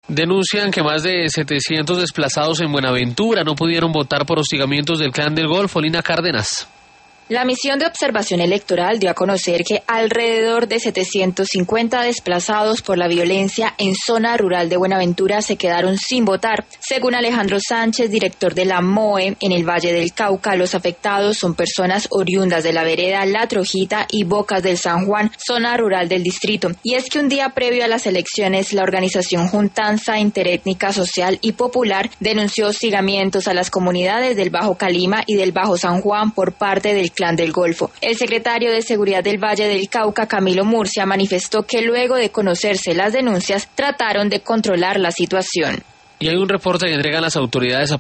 Denuncian que más de 700 desplazados en Buenaventura no pudieron votar por hostigamientos del Clan del Golfo. Lina Cárdenas. La misión de observación electoral dio a conocer que alrededor de 750 desplazados por la violencia en zona rural de Buenaventura se quedaron sin votar. Según Alejandro Sánchez, director de la MOE en el Valle del Cauca, los afectados son personas oriundas de la vereda La Trojita y Bocas del San Juan, zona rural del distrito. Y es que un día previo a las elecciones, la organización Juntanza Interétnica Social y Popular denunció hostigamientos a las comunidades del Bajo Calima y del Bajo San Juan por parte del Clan del Golfo. El secretario de Seguridad del Valle del Cauca, Camilo Murcia, manifestó que luego de conocerse las denuncias, trataron de controlar la situación. Y hay un reporte que entregan las autoridades